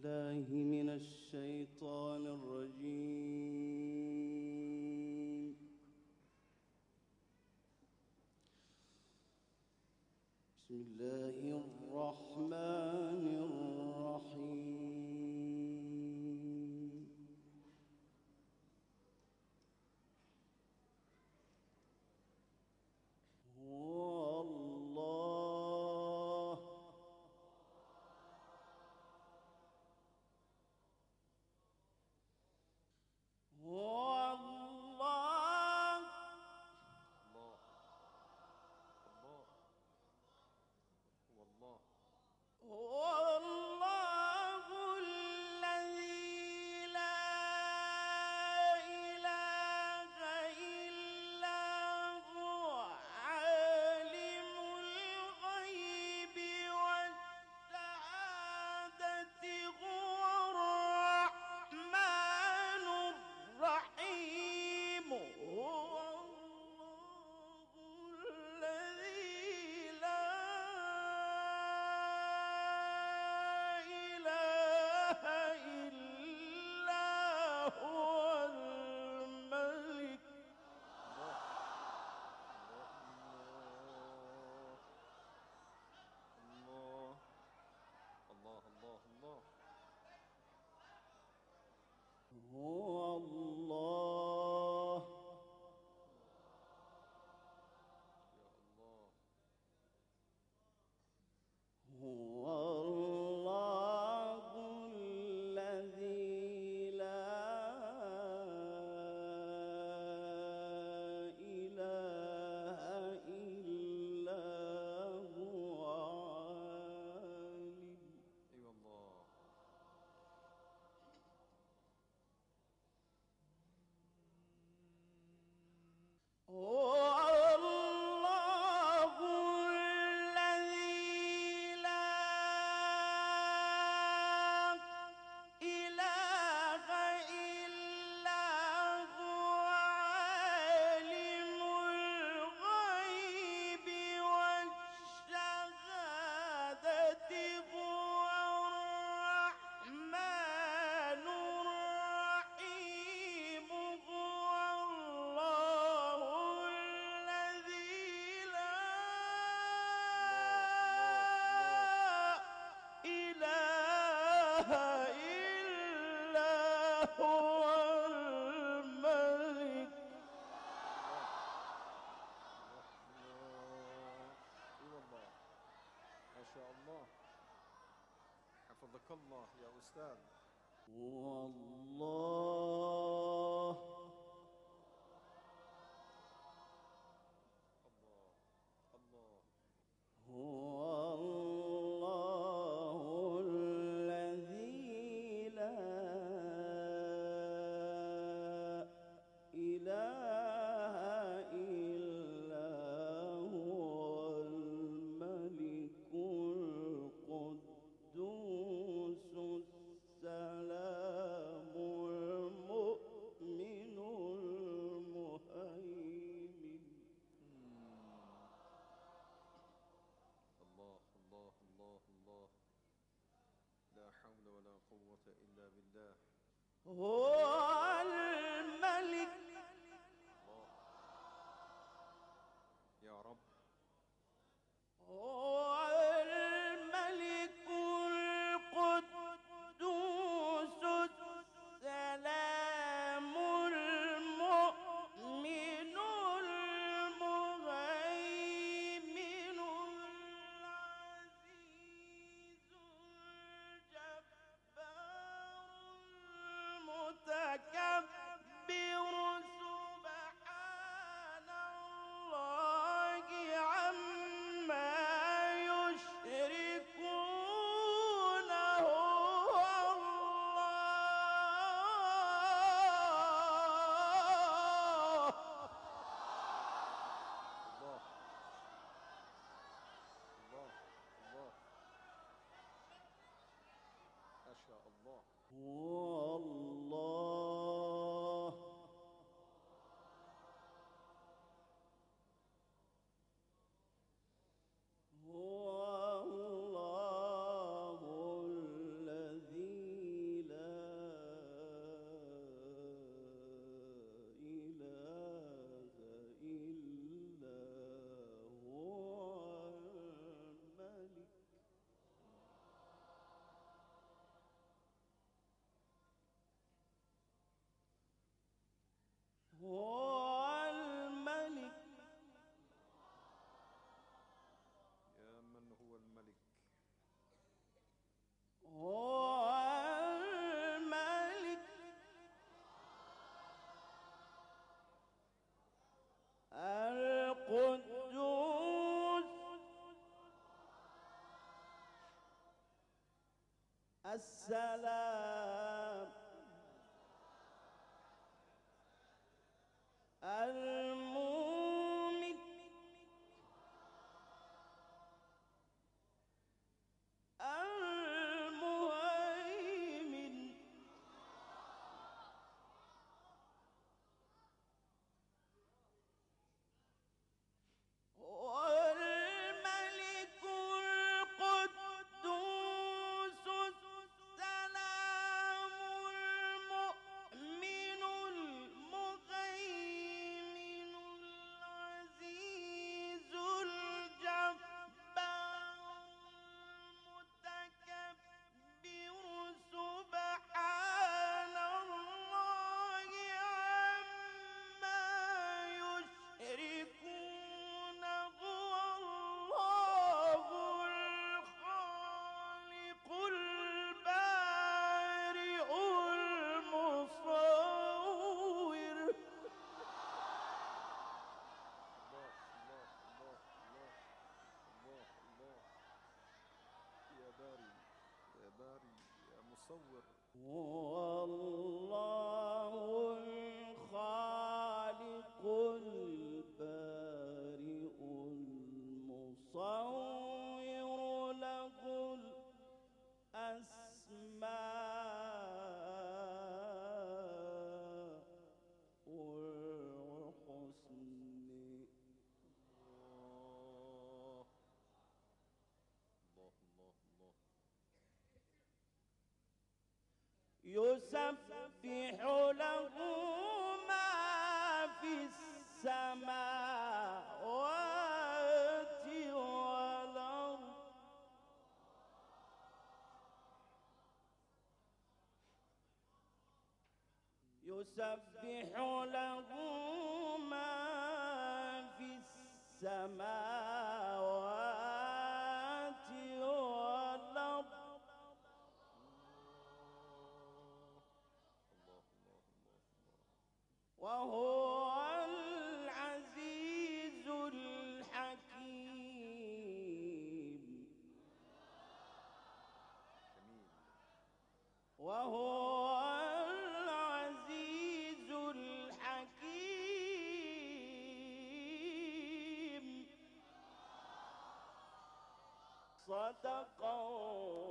بالله من الشيطان الرجيم. بسم الله الرحمن الرحيم. هو الله حفظك الله يا أستاذ. هو الله هو الله الذي لا إله إلا هو الملك القدوس السلام المؤمن المهيمن. الله الله الله الله، لا حول ولا قوة إلا بالله. هو الملك الله يا رب. هو الملك القدوس السلام المؤمن المهيمن العزيز الجبار المتكبر سبحان الله عما يشركون. هو الله الله الله، ما شاء الله. هو الله هو الله الذي السلام المؤمن المهيمن والملك القدوس السلام المؤمن المهيمن العزيز الجبار المتكبر سبحان الله عما يشركون هو الله الخالق البارئ المصور. الله الله الله الله الله الله. يا باري يا باري يا مصور. هو الله الخالق البارئ المصور له الأسماء الحسنى. الله الله الله. يسبح له ما في السماوات والأرض يسبح له ما في السماوات والأرض الله الله الله الله. وهو العزيز الحكيم. جميل. وهو العزيز الحكيم. صدق